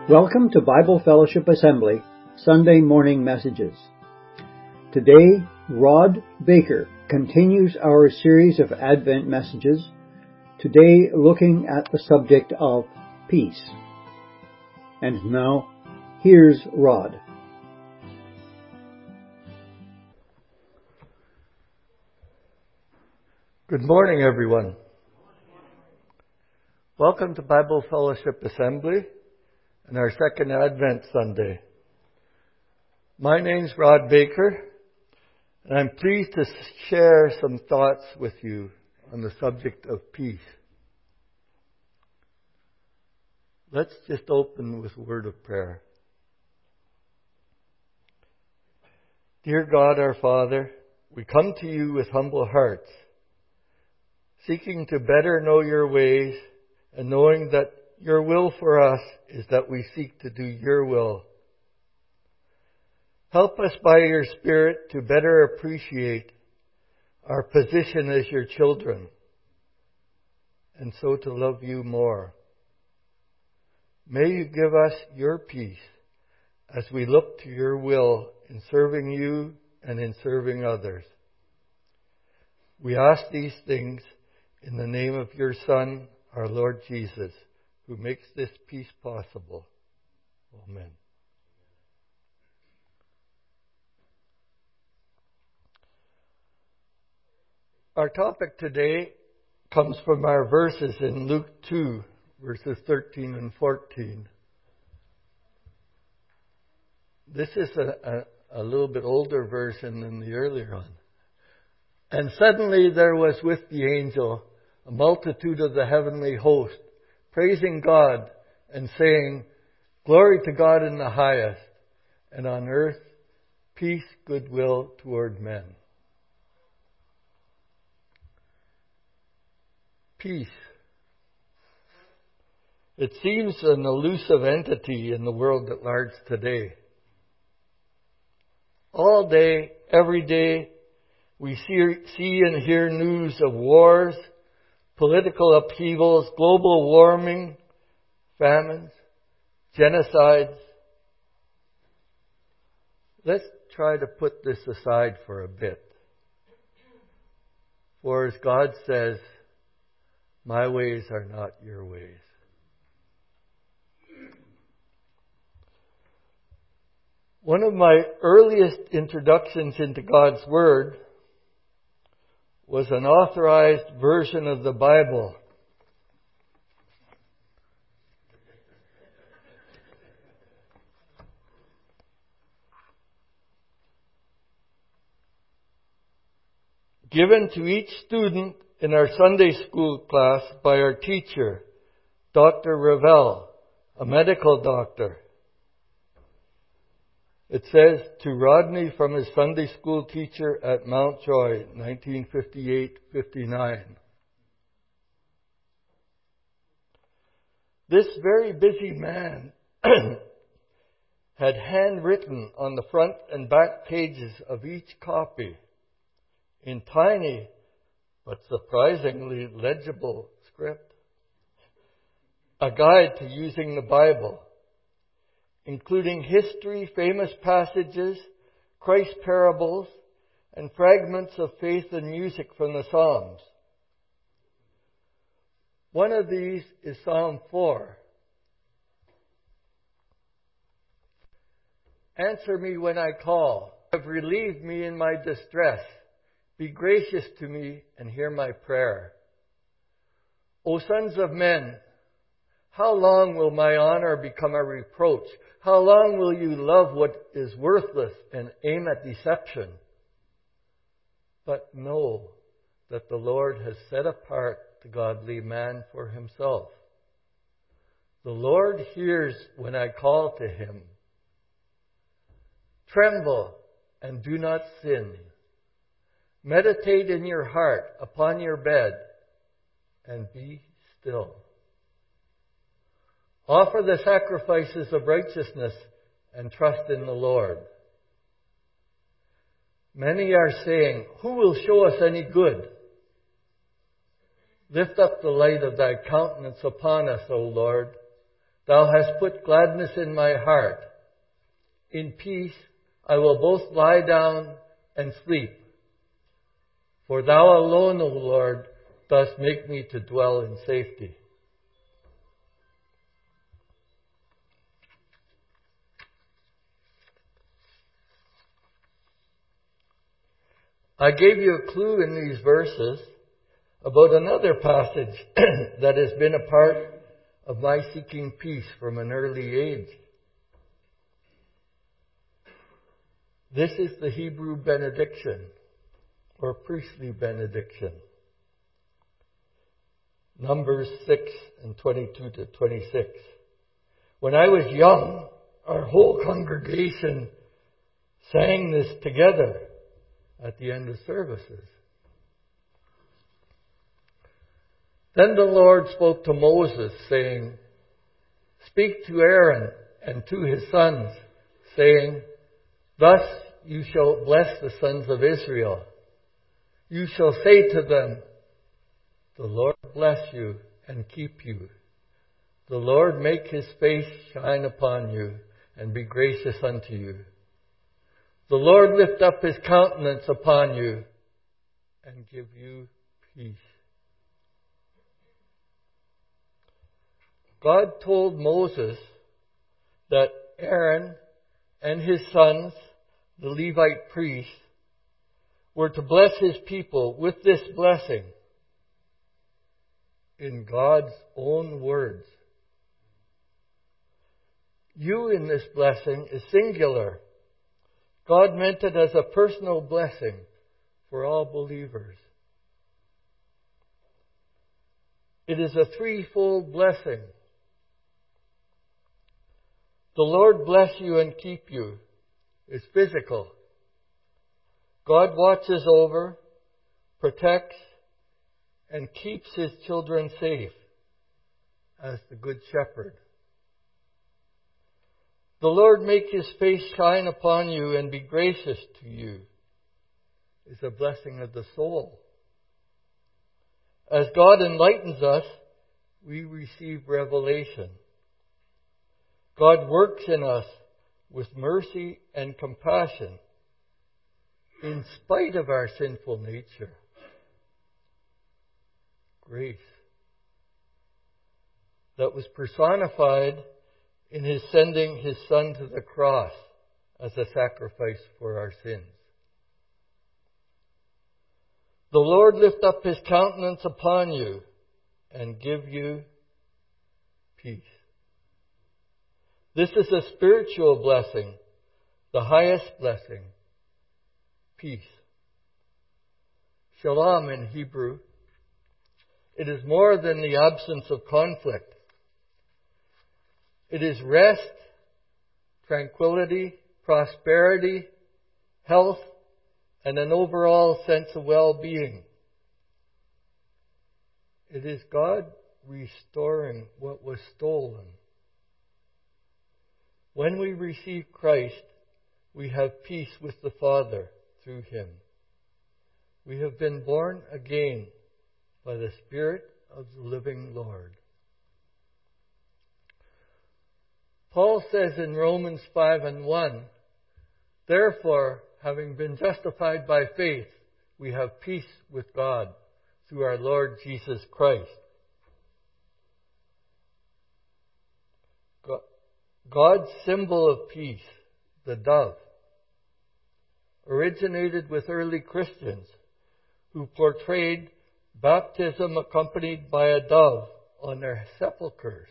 Welcome to Bible Fellowship Assembly, Sunday Morning Messages. Today, Rod Baker continues our series of Advent messages, today looking at the subject of peace. And now, here's Rod. Good morning, everyone. Welcome to Bible Fellowship Assembly and our second Advent Sunday. My name's Rod Baker, and I'm pleased to share some thoughts with you on the subject of peace. Let's just open with a word of prayer. Dear God, our Father, we come to you with humble hearts, seeking to better know your ways and knowing that your will for us is that we seek to do your will. Help us by your Spirit to better appreciate our position as your children, and so to love you more. May you give us your peace as we look to your will in serving you and in serving others. We ask these things in the name of your Son, our Lord Jesus, who makes this peace possible. Amen. Our topic today comes from our verses in Luke 2, verses 13 and 14. This is a little bit older version than the earlier one. And suddenly there was with the angel a multitude of the heavenly host, praising God and saying, "Glory to God in the highest, and on earth peace, goodwill toward men." Peace. It seems an elusive entity in the world at large today. All day, every day, we see and hear news of wars, political upheavals, global warming, famines, genocides. Let's try to put this aside for a bit. For as God says, my ways are not your ways. One of my earliest introductions into God's Word was an authorized version of the Bible. Given to each student in our Sunday school class by our teacher, Dr. Ravel, a medical doctor. It says, to Rodney from his Sunday school teacher at Mount Joy, 1958-59. This very busy man had handwritten on the front and back pages of each copy, in tiny but surprisingly legible script, a guide to using the Bible, including history, famous passages, Christ parables, and fragments of faith and music from the Psalms. One of these is Psalm 4. Answer me when I call. You have relieved me in my distress. Be gracious to me and hear my prayer. O sons of men, how long will my honor become a reproach? How long will you love what is worthless and aim at deception? But know that the Lord has set apart the godly man for himself. The Lord hears when I call to him. Tremble and do not sin. Meditate in your heart upon your bed and be still. Offer the sacrifices of righteousness and trust in the Lord. Many are saying, who will show us any good? Lift up the light of thy countenance upon us, O Lord. Thou hast put gladness in my heart. In peace I will both lie down and sleep. For thou alone, O Lord, dost make me to dwell in safety. I gave you a clue in these verses about another passage that has been a part of my seeking peace from an early age. This is the Hebrew benediction, or priestly benediction. Numbers 6 and 22 to 26. When I was young, our whole congregation sang this together at the end of services. Then the Lord spoke to Moses, saying, Speak to Aaron and to his sons, saying, Thus you shall bless the sons of Israel. You shall say to them, The Lord bless you and keep you. The Lord make his face shine upon you and be gracious unto you. The Lord lift up his countenance upon you and give you peace. God told Moses that Aaron and his sons, the Levite priests, were to bless his people with this blessing in God's own words. You in this blessing is singular. God meant it as a personal blessing for all believers. It is a threefold blessing. The Lord bless you and keep you is physical. God watches over, protects, and keeps his children safe as the Good Shepherd. The Lord make his face shine upon you and be gracious to you is a blessing of the soul. As God enlightens us, we receive revelation. God works in us with mercy and compassion in spite of our sinful nature. Grace that was personified in his sending his Son to the cross as a sacrifice for our sins. The Lord lift up his countenance upon you and give you peace. This is a spiritual blessing, the highest blessing, peace. Shalom in Hebrew. It is more than the absence of conflict. It is rest, tranquility, prosperity, health, and an overall sense of well-being. It is God restoring what was stolen. When we receive Christ, we have peace with the Father through him. We have been born again by the Spirit of the living Lord. Paul says in Romans 5:1, Therefore, having been justified by faith, we have peace with God through our Lord Jesus Christ. God's symbol of peace, the dove, originated with early Christians who portrayed baptism accompanied by a dove on their sepulchres.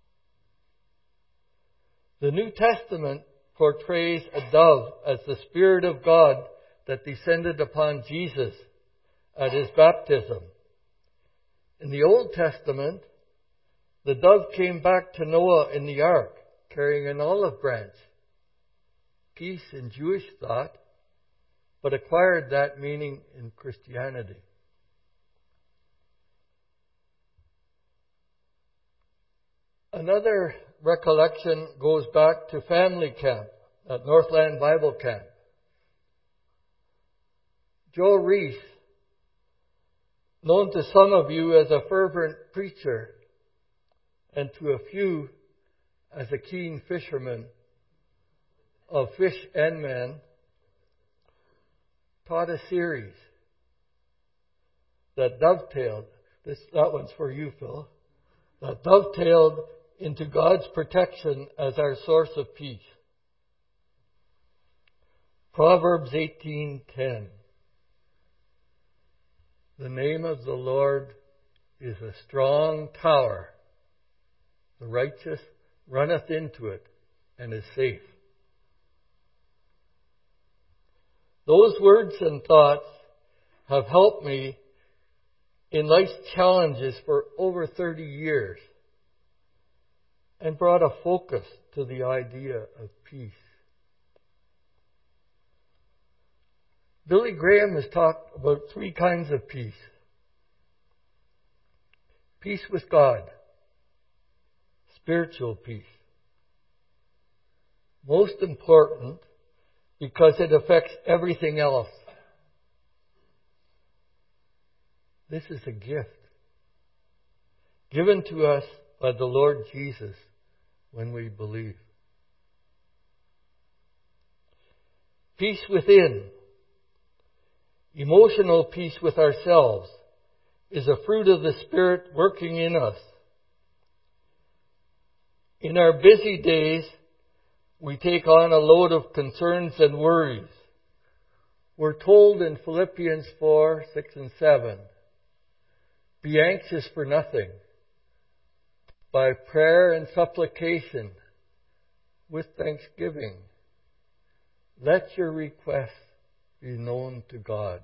The New Testament portrays a dove as the Spirit of God that descended upon Jesus at his baptism. In the Old Testament, the dove came back to Noah in the ark carrying an olive branch. Peace in Jewish thought, but acquired that meaning in Christianity. Another recollection goes back to family camp at Northland Bible Camp. Joe Reese, known to some of you as a fervent preacher, and to a few as a keen fisherman of fish and men, taught a series that dovetailed, that one's for you, Phil, that dovetailed into God's protection as our source of peace. Proverbs 18:10. The name of the Lord is a strong tower. The righteous runneth into it and is safe. Those words and thoughts have helped me in life's challenges for over 30 years and brought a focus to the idea of peace. Billy Graham has talked about 3 kinds of peace. Peace with God, spiritual peace. Most important because it affects everything else. This is a gift given to us by the Lord Jesus when we believe. Peace within. Emotional peace with ourselves is a fruit of the Spirit working in us. In our busy days, we take on a load of concerns and worries. We're told in Philippians 4:6 and 7, be anxious for nothing. By prayer and supplication, with thanksgiving, let your requests be known to God.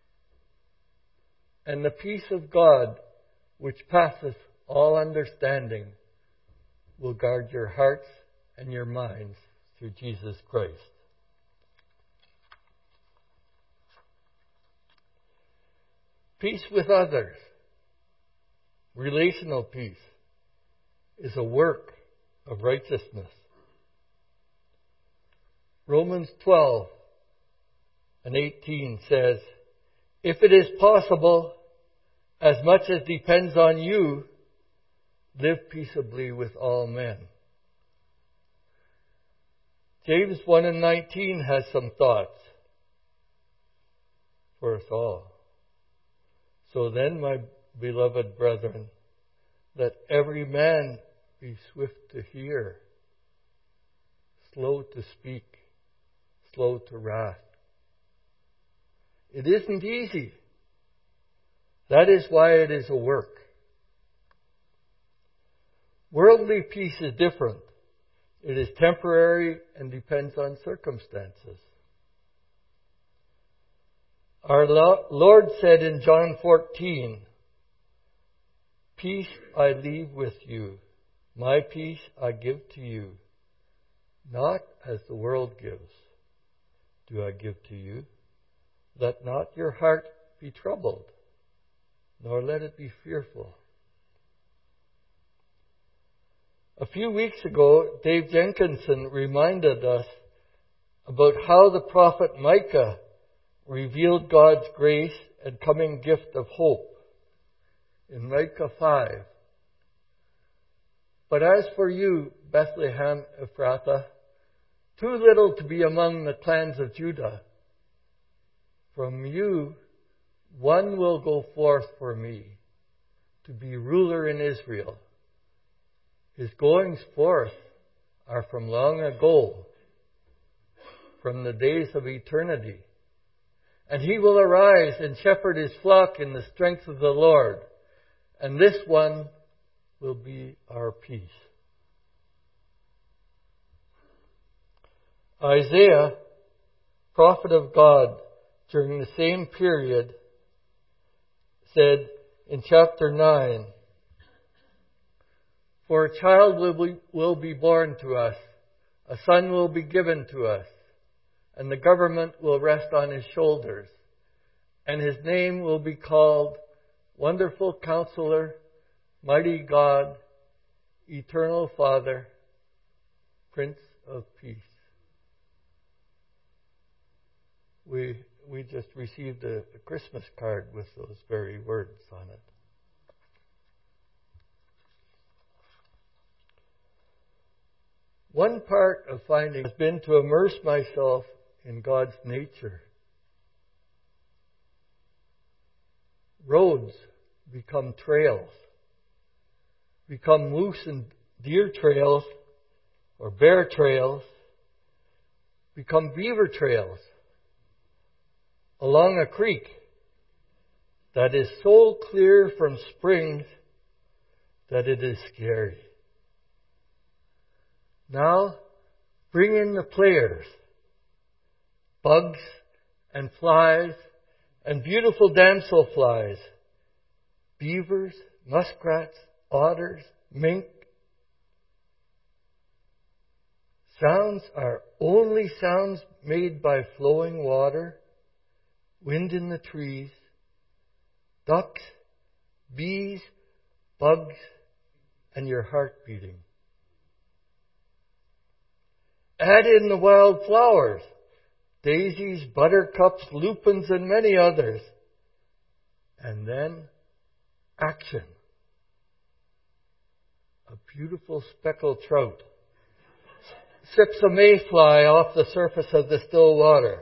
And the peace of God, which passeth all understanding, will guard your hearts and your minds through Jesus Christ. Peace with others, relational peace, is a work of righteousness. Romans 12:18 says, if it is possible, as much as depends on you, live peaceably with all men. James 1:19 has some thoughts for us all. So then, my beloved brethren, let every man be swift to hear, slow to speak, slow to wrath. It isn't easy. That is why it is a work. Worldly peace is different. It is temporary and depends on circumstances. Our Lord said in John 14, peace I leave with you, my peace I give to you. Not as the world gives, do I give to you. Let not your heart be troubled, nor let it be fearful. A few weeks ago, Dave Jenkinson reminded us about how the prophet Micah revealed God's grace and coming gift of hope in Micah 5. But as for you, Bethlehem Ephrathah, too little to be among the clans of Judah, from you one will go forth for me to be ruler in Israel. His goings forth are from long ago, from the days of eternity. And he will arise and shepherd his flock in the strength of the Lord. And this one will be our peace. Isaiah, prophet of God during the same period, said in chapter 9, for a child will be born to us, a son will be given to us, and the government will rest on his shoulders, and his name will be called Wonderful Counselor, Mighty God, Eternal Father, Prince of Peace. We just received a Christmas card with those very words on it. One part of finding has been to immerse myself in God's nature. Roads become trails, become moose and deer trails or bear trails, become beaver trails along a creek that is so clear from springs that it is scary. Now, bring in the players, bugs and flies and beautiful damselflies, beavers, muskrats, otters, mink. Sounds are only sounds made by flowing water, wind in the trees, ducks, bees, bugs, and your heart beating. Add in the wild flowers, daisies, buttercups, lupins, and many others. And then action. A beautiful speckled trout sips a mayfly off the surface of the still water.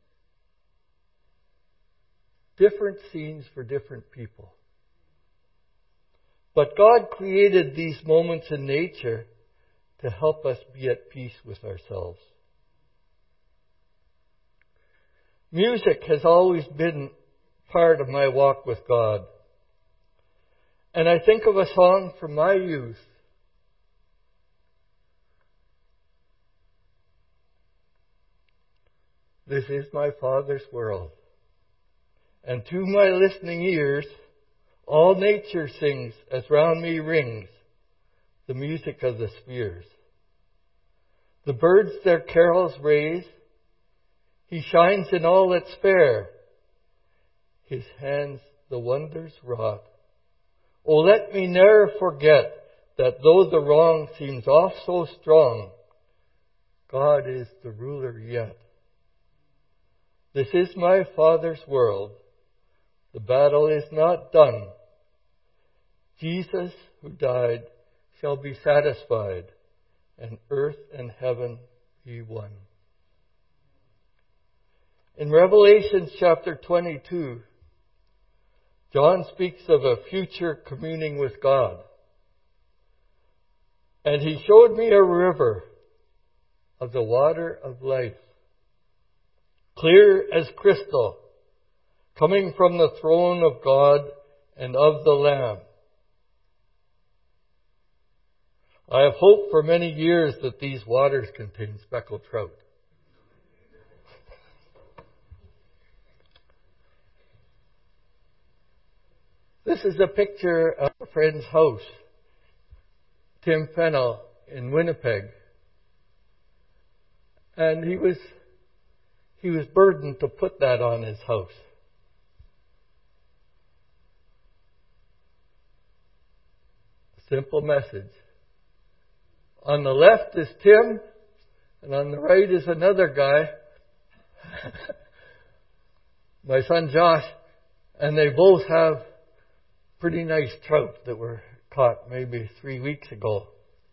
Different scenes for different people. But God created these moments in nature to help us be at peace with ourselves. Music has always been part of my walk with God. And I think of a song from my youth. This is my Father's world. And to my listening ears, all nature sings as round me rings the music of the spheres. The birds their carols raise. He shines in all that's fair. His hands the wonders wrought. Oh, let me ne'er forget that though the wrong seems oft so strong, God is the ruler yet. This is my Father's world. The battle is not done. Jesus, who died, shall be satisfied, and earth and heaven be one. In Revelation chapter 22, John speaks of a future communing with God. And he showed me a river of the water of life, clear as crystal, coming from the throne of God and of the Lamb. I have hoped for many years that these waters contain speckled trout. This is a picture of a friend's house, Tim Fennell in Winnipeg. And he was burdened to put that on his house. Simple message. On the left is Tim, and on the right is another guy, my son Josh, and they both have pretty nice trout that were caught maybe 3 weeks ago.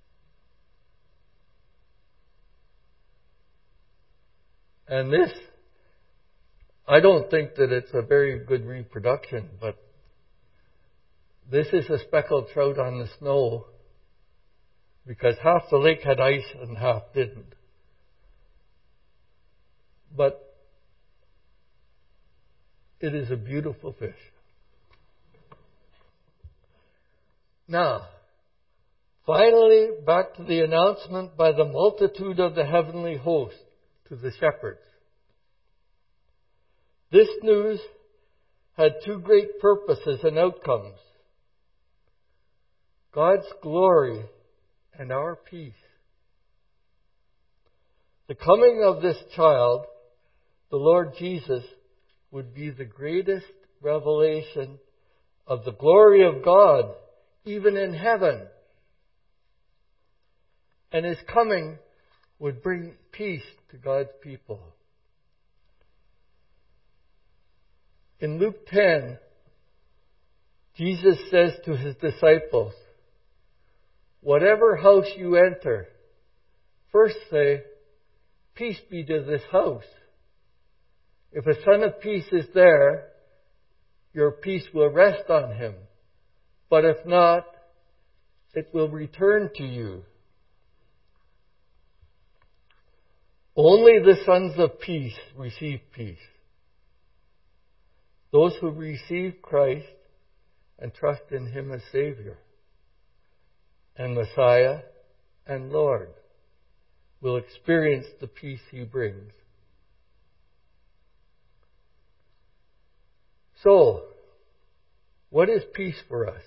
And this, I don't think that it's a very good reproduction, but this is a speckled trout on the snow because half the lake had ice and half didn't. But it is a beautiful fish. Now, finally, back to the announcement by the multitude of the heavenly host to the shepherds. This news had two great purposes and outcomes: God's glory and our peace. The coming of this child, the Lord Jesus, would be the greatest revelation of the glory of God, even in heaven. And his coming would bring peace to God's people. In Luke 10, Jesus says to his disciples, "Whatever house you enter, first say, "Peace be to this house." If a son of peace is there, your peace will rest on him. But if not, it will return to you. Only the sons of peace receive peace. Those who receive Christ and trust in Him as Savior and Messiah and Lord will experience the peace He brings. So, what is peace for us?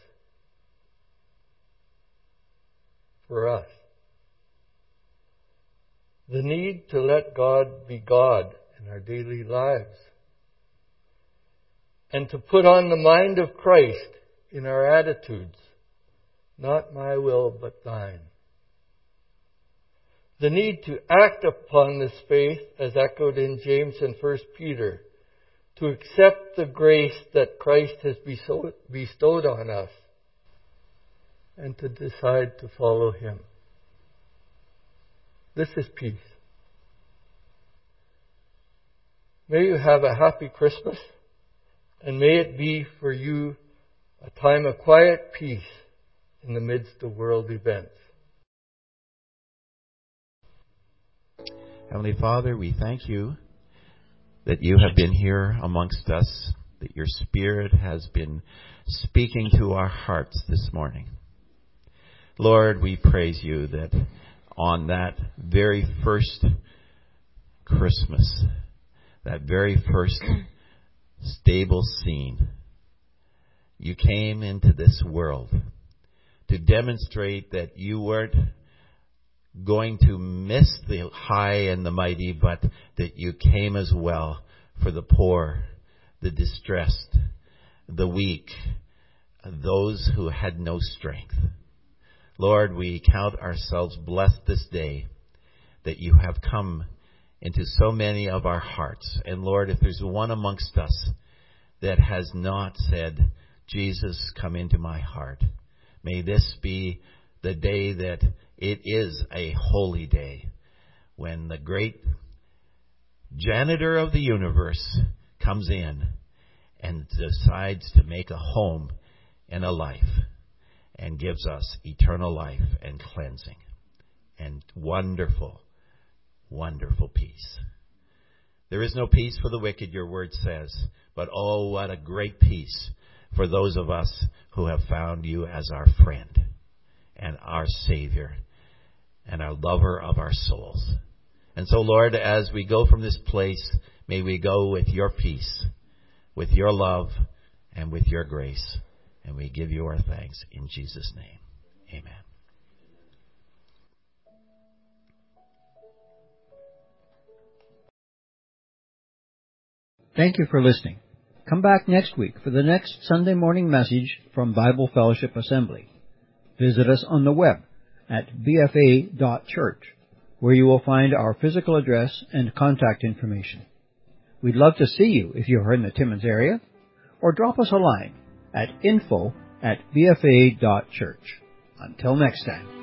For us, the need to let God be God in our daily lives and to put on the mind of Christ in our attitudes. Not my will, but thine. The need to act upon this faith, as echoed in James and 1 Peter, to accept the grace that Christ has bestowed on us, and to decide to follow Him. This is peace. May you have a happy Christmas, and may it be for you a time of quiet peace in the midst of world events. Heavenly Father, we thank you that you have been here amongst us, that your Spirit has been speaking to our hearts this morning. Lord, we praise you that on that very first Christmas, that very first stable scene, you came into this world to demonstrate that you weren't going to miss the high and the mighty, but that you came as well for the poor, the distressed, the weak, those who had no strength. Lord, we count ourselves blessed this day that you have come into so many of our hearts. And Lord, if there's one amongst us that has not said, Jesus, come into my heart, may this be the day that it is a holy day, when the great janitor of the universe comes in and decides to make a home and a life and gives us eternal life and cleansing and wonderful, wonderful peace. There is no peace for the wicked, your word says, but oh, what a great peace for those of us who have found you as our friend and our Savior and our lover of our souls. And so, Lord, as we go from this place, may we go with your peace, with your love, and with your grace. And we give you our thanks in Jesus' name. Amen. Thank you for listening. Come back next week for the next Sunday morning message from Bible Fellowship Assembly. Visit us on the web at bfa.church, where you will find our physical address and contact information. We'd love to see you if you're in the Timmins area, or drop us a line at info@bfa.church. Until next time.